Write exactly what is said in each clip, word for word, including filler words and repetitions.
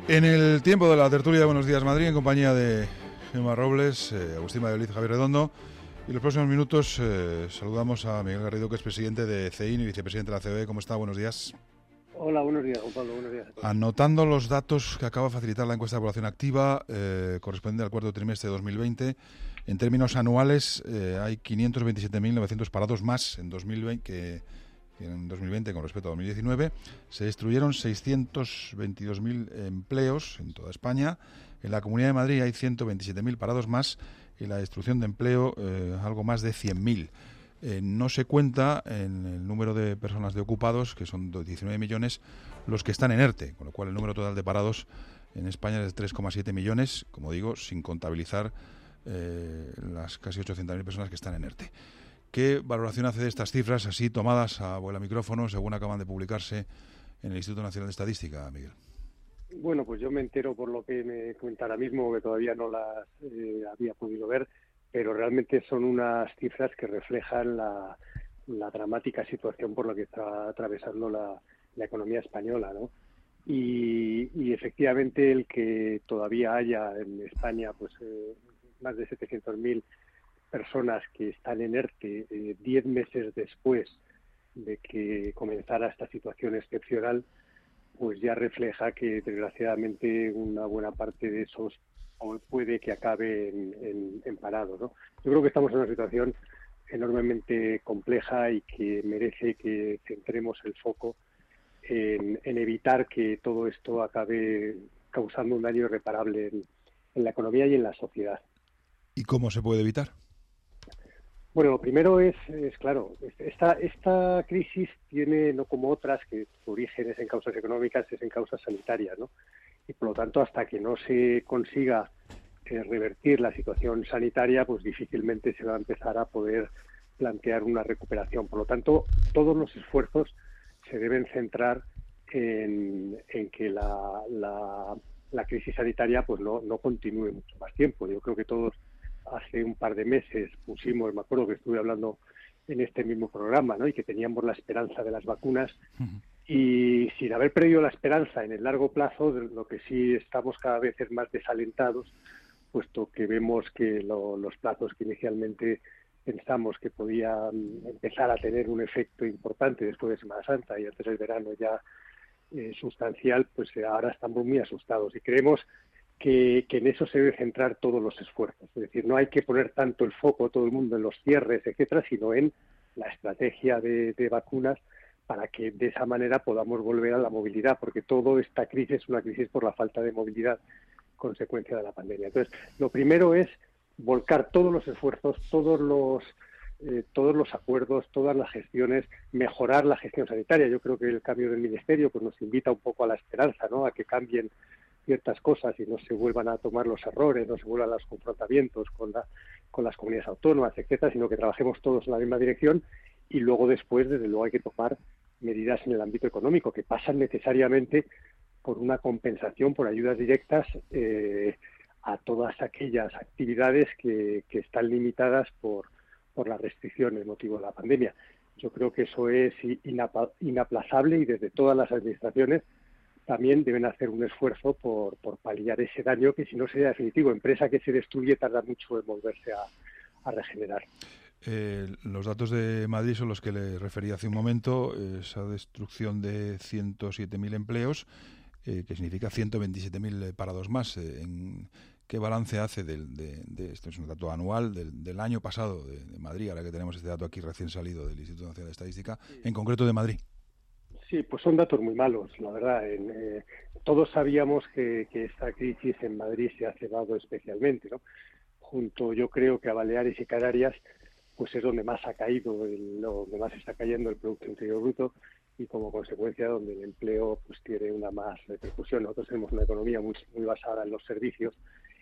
En el tiempo de la tertulia de Buenos Días Madrid, en compañía de Gemma Robles, eh, Agustín Valladolid, Javier Redondo, y en los próximos minutos eh, saludamos a Miguel Garrido, que es presidente de C E I N y vicepresidente de la C B E. ¿Cómo está? Buenos días. Hola, buenos días, Juan Pablo, buenos días a todos. Anotando los datos que acaba de facilitar la encuesta de población activa, eh, correspondiente al cuarto trimestre de dos mil veinte, en términos anuales eh, hay quinientos veintisiete mil novecientos parados más en dos mil veinte que en dos mil veinte con respecto a dos mil diecinueve. Se destruyeron seiscientos veintidós mil empleos en toda España. En la Comunidad de Madrid hay ciento veintisiete mil parados más y la destrucción de empleo eh, algo más de cien mil. Eh, no se cuenta en el número de personas de ocupados, que son diecinueve millones, los que están en ERTE, con lo cual el número total de parados en España es de tres coma siete millones, como digo, sin contabilizar eh, las casi ochocientas mil personas que están en ERTE. ¿Qué valoración hace de estas cifras así tomadas a vuela micrófono, según acaban de publicarse en el Instituto Nacional de Estadística, Miguel? Bueno, pues yo me entero por lo que me cuenta ahora mismo, que todavía no las eh, había podido ver, pero realmente son unas cifras que reflejan la, la dramática situación por la que está atravesando la, la economía española, ¿no? Y, y efectivamente el que todavía haya en España pues eh, más de setecientos mil personas que están en ERTE eh, diez meses después de que comenzara esta situación excepcional, pues ya refleja que desgraciadamente una buena parte de esos puede que acabe en, en, en parado, ¿no? Yo creo que estamos en una situación enormemente compleja y que merece que centremos el foco en, en evitar que todo esto acabe causando un daño irreparable en, en la economía y en la sociedad. ¿Y cómo se puede evitar? Bueno, lo primero es, es claro, esta, esta crisis tiene, no como otras, que su origen es en causas económicas, es en causas sanitarias, ¿no? Y por lo tanto, hasta que no se consiga eh, revertir la situación sanitaria, pues difícilmente se va a empezar a poder plantear una recuperación. Por lo tanto, todos los esfuerzos se deben centrar en, en que la, la, la crisis sanitaria pues no, no continúe mucho más tiempo. Yo creo que todos hace un par de meses pusimos, me acuerdo que estuve hablando en este mismo programa, ¿no? Y que teníamos la esperanza de las vacunas. Uh-huh. Y sin haber perdido la esperanza en el largo plazo, lo que sí estamos cada vez es más desalentados, puesto que vemos que lo, los plazos que inicialmente pensamos que podían empezar a tener un efecto importante después de Semana Santa y antes del verano ya eh, sustancial, pues ahora estamos muy asustados y creemos que, que en eso se debe centrar todos los esfuerzos. Es decir, no hay que poner tanto el foco todo el mundo en los cierres, etcétera, sino en la estrategia de, de vacunas, para que de esa manera podamos volver a la movilidad, porque toda esta crisis es una crisis por la falta de movilidad consecuencia de la pandemia. Entonces, lo primero es volcar todos los esfuerzos, todos los eh, todos los acuerdos, todas las gestiones, mejorar la gestión sanitaria. Yo creo que el cambio del ministerio pues nos invita un poco a la esperanza, ¿no? A que cambien ciertas cosas y no se vuelvan a tomar los errores, no se vuelvan a los confrontamientos con la con las comunidades autónomas, etcétera, sino que trabajemos todos en la misma dirección. Y luego después, desde luego, hay que tomar medidas en el ámbito económico que pasan necesariamente por una compensación, por ayudas directas eh, a todas aquellas actividades que, que están limitadas por, por las restricciones motivo de la pandemia. Yo creo que eso es inapa- inaplazable y desde todas las administraciones también deben hacer un esfuerzo por, por paliar ese daño que, si no sería definitivo, empresa que se destruye tarda mucho en volverse a, a regenerar. Eh, los datos de Madrid son los que le refería hace un momento, esa destrucción de ciento siete mil empleos, eh, que significa ciento veintisiete mil parados más. Eh, en, ¿Qué balance hace del, de, de esto? Es un dato anual del, del año pasado de, de Madrid, ahora que tenemos este dato aquí recién salido del Instituto Nacional de Estadística, en concreto de Madrid. Sí, pues son datos muy malos, la verdad. En, eh, todos sabíamos que, que esta crisis en Madrid se ha cebado especialmente, ¿no? Junto, yo creo que a Baleares y Canarias, pues es donde más ha caído, el, donde más está cayendo el Producto Interior Bruto y como consecuencia donde el empleo pues tiene una más repercusión. Nosotros tenemos una economía muy, muy basada en los servicios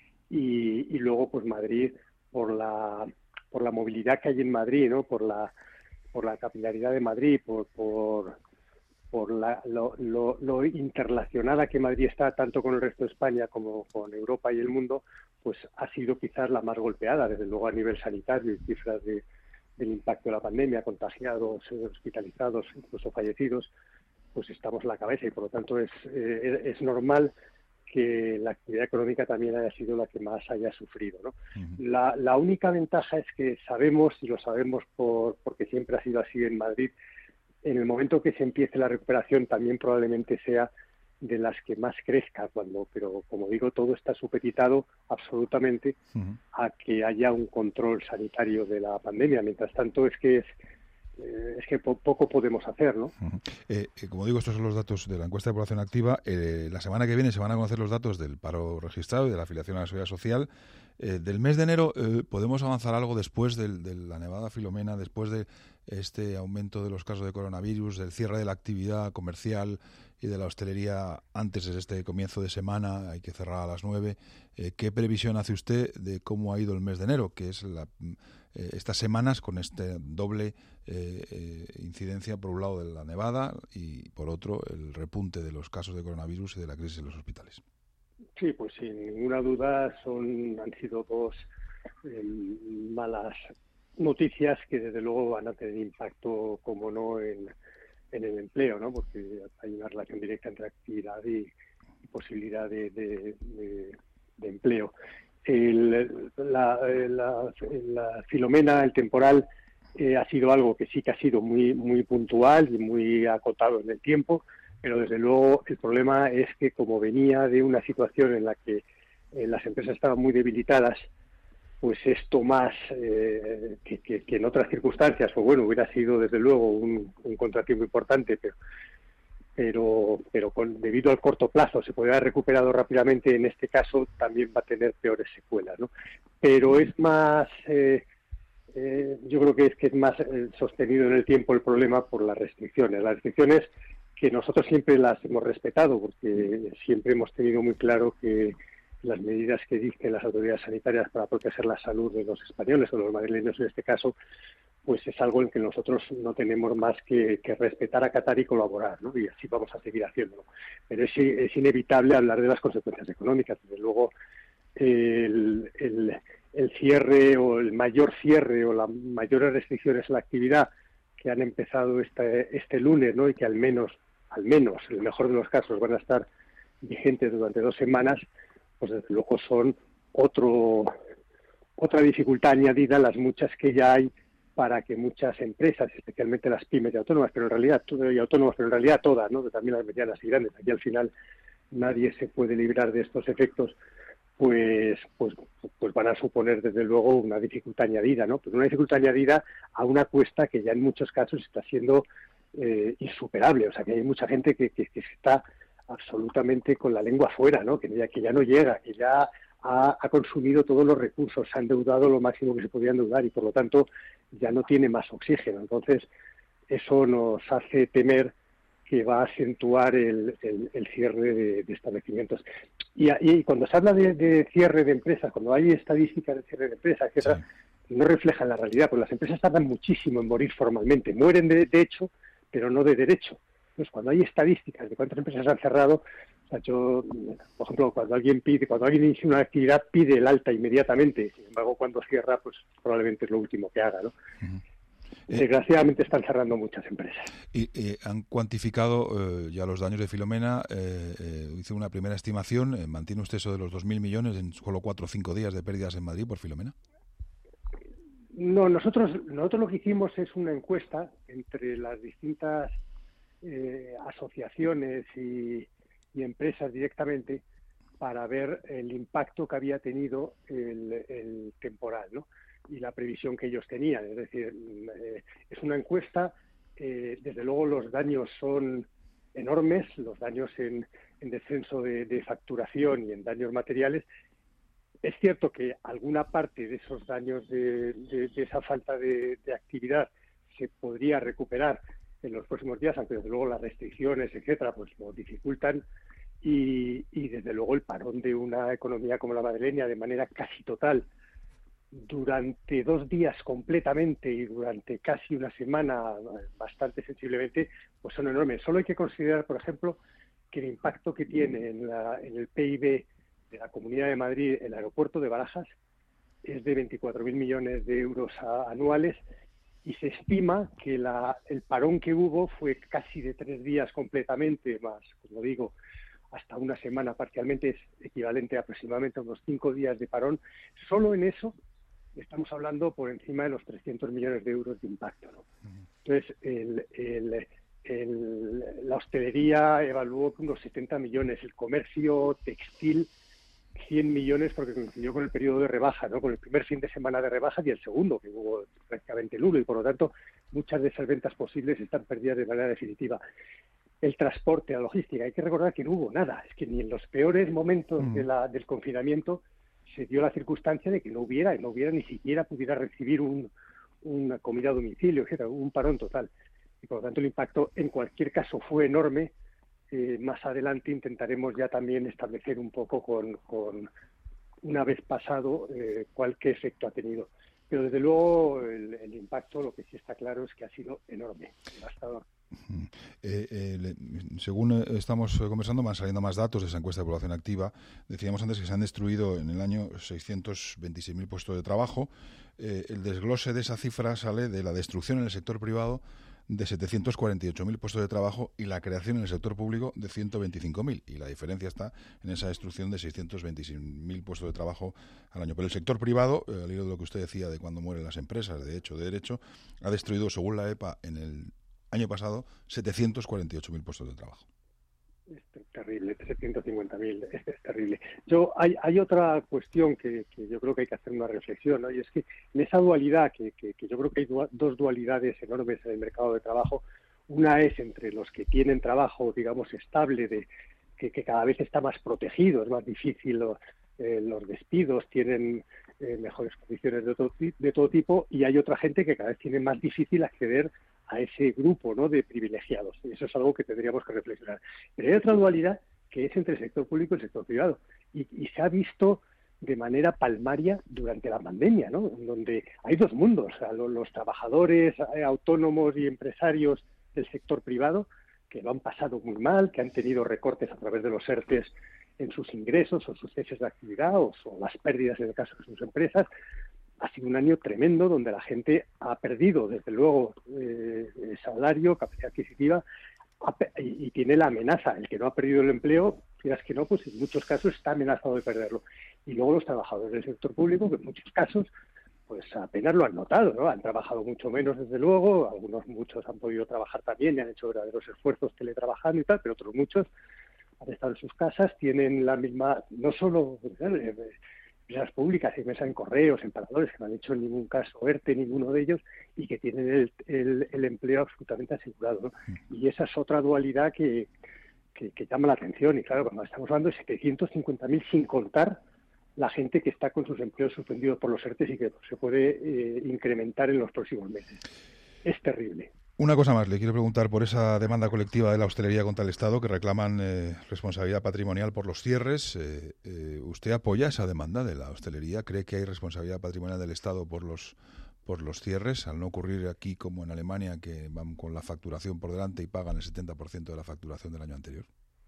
y, y luego pues Madrid, por la por la movilidad que hay en Madrid, ¿no? Por la por la capilaridad de Madrid, por por por la, lo, lo, lo interrelacionada que Madrid está tanto con el resto de España como con Europa y el mundo, pues ha sido quizás la más golpeada, desde luego a nivel sanitario y cifras de, del impacto de la pandemia, contagiados, hospitalizados, incluso fallecidos, pues estamos en la cabeza y por lo tanto es, eh, es normal que la actividad económica también haya sido la que más haya sufrido, ¿no? Uh-huh. La, la única ventaja es que sabemos, y lo sabemos por, porque siempre ha sido así en Madrid, en el momento que se empiece la recuperación también probablemente sea de las que más crezca, cuando, pero como digo, todo está supeditado absolutamente uh-huh. a que haya un control sanitario de la pandemia. Mientras tanto, es que es, eh, es que po- poco podemos hacer, ¿no? Uh-huh. Eh, eh, como digo, estos son los datos de la encuesta de población activa. Eh, la semana que viene se van a conocer los datos del paro registrado y de la afiliación a la Seguridad Social. Eh, del mes de enero, eh, ¿podemos avanzar algo después del, de la nevada Filomena, después de este aumento de los casos de coronavirus, del cierre de la actividad comercial y de la hostelería antes de este comienzo de semana? Hay que cerrar a las nueve. Eh, ¿Qué previsión hace usted de cómo ha ido el mes de enero, que es la, eh, estas semanas con este doble eh, eh, incidencia, por un lado de la nevada y por otro el repunte de los casos de coronavirus y de la crisis en los hospitales? Sí, pues sin ninguna duda son han sido dos eh, malas noticias que desde luego van a tener impacto, como no, en, en el empleo, ¿no? Porque hay una relación directa entre actividad y, y posibilidad de, de, de, de empleo. El, la, la, la Filomena, el temporal, eh, ha sido algo que sí que ha sido muy, muy puntual y muy acotado en el tiempo, pero desde luego el problema es que como venía de una situación en la que eh, las empresas estaban muy debilitadas, pues esto más eh, que, que, que en otras circunstancias, pues bueno, hubiera sido desde luego un, un contratiempo importante, pero pero pero con, debido al corto plazo se podría haber recuperado rápidamente. En este caso también va a tener peores secuelas, ¿no? Pero es más, eh, eh, yo creo que es que es más eh, sostenido en el tiempo el problema por las restricciones. Las restricciones que nosotros siempre las hemos respetado, porque siempre hemos tenido muy claro que las medidas que dicen las autoridades sanitarias para proteger la salud de los españoles o de los madrileños en este caso, pues es algo en que nosotros no tenemos más que, que respetar, acatar y colaborar, ¿no? Y así vamos a seguir haciéndolo. Pero es, es inevitable hablar de las consecuencias económicas. Desde luego, el, el, el cierre o el mayor cierre o las mayores restricciones a la actividad que han empezado este, este lunes, ¿no? Y que al menos, al menos, en el mejor de los casos, van a estar vigentes durante dos semanas, pues desde luego son otro otra dificultad añadida a las muchas que ya hay para que muchas empresas, especialmente las pymes y autónomas, pero en realidad y autónomas, pero en realidad todas, ¿no? También las medianas y grandes, aquí al final nadie se puede librar de estos efectos, pues pues pues van a suponer desde luego una dificultad añadida, ¿no? Pero una dificultad añadida a una cuesta que ya en muchos casos está siendo eh, insuperable, o sea que hay mucha gente que, que, que está absolutamente con la lengua fuera, ¿no? Que ya, que ya no llega, que ya ha, ha consumido todos los recursos, se ha endeudado lo máximo que se podía endeudar y por lo tanto ya no tiene más oxígeno. Entonces eso nos hace temer que va a acentuar el, el, el cierre de, de establecimientos. Y, y cuando se habla de, de cierre de empresas, cuando hay estadísticas de cierre de empresas, etcétera, sí, no reflejan la realidad, porque las empresas tardan muchísimo en morir formalmente, mueren de, de hecho, pero no de derecho. Entonces, cuando hay estadísticas de cuántas empresas han cerrado, o sea, yo, por ejemplo, cuando alguien pide, cuando alguien inicia una actividad, pide el alta inmediatamente. Sin embargo, cuando cierra, pues probablemente es lo último que haga, ¿no? Uh-huh. Desgraciadamente están cerrando muchas empresas. Y eh, han cuantificado eh, ya los daños de Filomena. Eh, eh, hice una primera estimación. Eh, ¿Mantiene usted eso de los dos mil millones en solo cuatro o cinco días de pérdidas en Madrid por Filomena? No, nosotros, nosotros lo que hicimos es una encuesta entre las distintas Eh, asociaciones y, y empresas directamente para ver el impacto que había tenido el, el temporal, ¿no? Y la previsión que ellos tenían. Es decir, eh, es una encuesta, eh, desde luego los daños son enormes, los daños en, en descenso de, de facturación y en daños materiales. Es cierto que alguna parte de esos daños, de, de, de esa falta de, de actividad, se podría recuperar en los próximos días, aunque desde luego las restricciones, etcétera, pues lo dificultan y, y desde luego el parón de una economía como la madrileña de manera casi total durante dos días completamente y durante casi una semana bastante sensiblemente, pues son enormes. Solo hay que considerar, por ejemplo, que el impacto que tiene en, la, en el P I B de la Comunidad de Madrid el aeropuerto de Barajas es de veinticuatro mil millones de euros a, anuales. Y se estima que la, el parón que hubo fue casi de tres días completamente, más, como digo, hasta una semana parcialmente, es equivalente a aproximadamente a unos cinco días de parón. Solo en eso estamos hablando por encima de los trescientos millones de euros de impacto, ¿no? Entonces, el, el, el, la hostelería evaluó unos setenta millones, el comercio textil cien millones, porque coincidió con el periodo de rebaja, ¿no? Con el primer fin de semana de rebaja y el segundo, que hubo prácticamente nulo, y por lo tanto muchas de esas ventas posibles están perdidas de manera definitiva. El transporte, la logística, hay que recordar que no hubo nada, es que ni en los peores momentos mm. de la, del confinamiento se dio la circunstancia de que no hubiera, no hubiera ni siquiera pudiera recibir un, una comida a domicilio, etcétera, un parón total. Y por lo tanto el impacto en cualquier caso fue enorme. Eh, más adelante intentaremos ya también establecer un poco con, con una vez pasado eh, cuál qué efecto ha tenido. Pero desde luego el, el impacto, lo que sí está claro es que ha sido enorme, devastador. Eh, eh, le, según estamos conversando, van saliendo más datos de esa encuesta de población activa. Decíamos antes que se han destruido en el año seiscientos veintiséis mil puestos de trabajo. Eh, el desglose de esa cifra sale de la destrucción en el sector privado de setecientos cuarenta y ocho mil puestos de trabajo y la creación en el sector público de ciento veinticinco mil. Y la diferencia está en esa destrucción de seiscientos veintiséis mil puestos de trabajo al año. Pero el sector privado, eh, al hilo de lo que usted decía de cuando mueren las empresas, de hecho, de derecho, ha destruido, según la E P A, en el año pasado, setecientos cuarenta y ocho mil puestos de trabajo. Es terrible, setecientos cincuenta mil, es, es terrible. Yo hay, hay otra cuestión que, que yo creo que hay que hacer una reflexión, ¿no? Y es que en esa dualidad, que, que, que yo creo que hay du- dos dualidades enormes en el mercado de trabajo. Una es entre los que tienen trabajo, digamos, estable, de que, que cada vez está más protegido, es más difícil los, eh, los despidos, tienen eh, mejores condiciones de todo, de todo tipo, y hay otra gente que cada vez tiene más difícil acceder a ese grupo, ¿no?, de privilegiados. Y eso es algo que tendríamos que reflexionar. Pero hay otra dualidad que es entre el sector público y el sector privado. Y, y se ha visto de manera palmaria durante la pandemia, ¿no?, donde hay dos mundos. O sea, los, los trabajadores eh, autónomos y empresarios del sector privado que lo han pasado muy mal, que han tenido recortes a través de los ERTES en sus ingresos o sus ceses de actividad o, o las pérdidas en el caso de sus empresas. Ha sido un año tremendo donde la gente ha perdido, desde luego, eh, el salario, capacidad adquisitiva, y, y tiene la amenaza. El que no ha perdido el empleo, quieras que no, pues en muchos casos está amenazado de perderlo. Y luego los trabajadores del sector público, que en muchos casos pues apenas lo han notado, ¿no? Han trabajado mucho menos, desde luego, algunos muchos han podido trabajar también y han hecho verdaderos esfuerzos teletrabajando y tal, pero otros muchos han estado en sus casas, tienen la misma, no solo eh, empresas públicas, empresas en correos, en paradores, que no han hecho en ningún caso ERTE, ninguno de ellos, y que tienen el, el, el empleo absolutamente asegurado, ¿no? Y esa es otra dualidad que, que, que llama la atención, y claro, cuando estamos hablando de setecientos cincuenta mil sin contar la gente que está con sus empleos suspendidos por los ERTES y que se puede eh, incrementar en los próximos meses. Es terrible. Una cosa más, le quiero preguntar por esa demanda colectiva de la hostelería contra el Estado que reclaman eh, responsabilidad patrimonial por los cierres. Eh, eh, ¿Usted apoya esa demanda de la hostelería? ¿Cree que hay responsabilidad patrimonial del Estado por los por los cierres, al no ocurrir aquí como en Alemania, que van con la facturación por delante y pagan el setenta por ciento de la facturación del año anterior?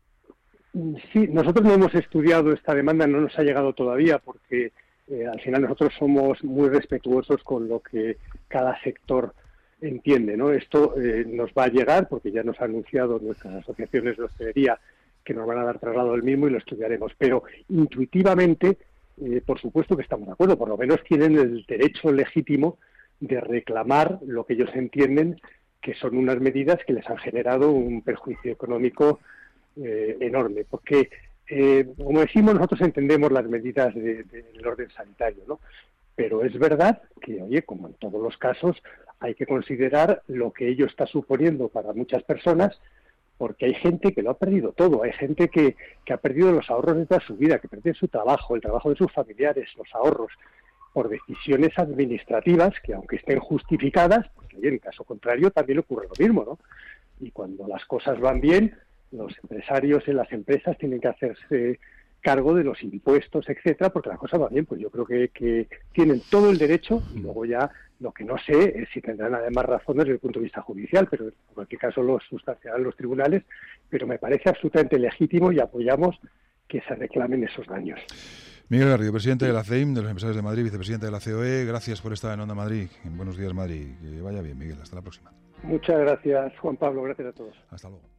Sí, nosotros no hemos estudiado esta demanda, no nos ha llegado todavía, porque eh, al final nosotros somos muy respetuosos con lo que cada sector entiende, ¿no? Esto eh, nos va a llegar, porque ya nos han anunciado nuestras asociaciones de hostelería que nos van a dar traslado del mismo y lo estudiaremos. Pero intuitivamente, eh, por supuesto que estamos de acuerdo, por lo menos tienen el derecho legítimo de reclamar lo que ellos entienden que son unas medidas que les han generado un perjuicio económico Eh, enorme, porque eh, como decimos, nosotros entendemos las medidas de, de, del orden sanitario, ¿no? Pero es verdad que, oye, como en todos los casos, hay que considerar lo que ello está suponiendo para muchas personas, porque hay gente que lo ha perdido todo, hay gente que, que ha perdido los ahorros de toda su vida, que perdió su trabajo, el trabajo de sus familiares, los ahorros, por decisiones administrativas que, aunque estén justificadas, porque en caso contrario también ocurre lo mismo, ¿no? Y cuando las cosas van bien, los empresarios en las empresas tienen que hacerse cargo de los impuestos, etcétera, porque la cosa va bien. Pues yo creo que, que tienen todo el derecho, y luego ya lo que no sé es si tendrán además razones desde el punto de vista judicial, pero en cualquier caso lo sustanciarán los tribunales, pero me parece absolutamente legítimo y apoyamos que se reclamen esos daños. Miguel Garrido, presidente de la C E I M, de los empresarios de Madrid, vicepresidente de la C O E, gracias por estar en Onda Madrid. Buenos días, Madrid. Que vaya bien, Miguel. Hasta la próxima. Muchas gracias, Juan Pablo. Gracias a todos. Hasta luego.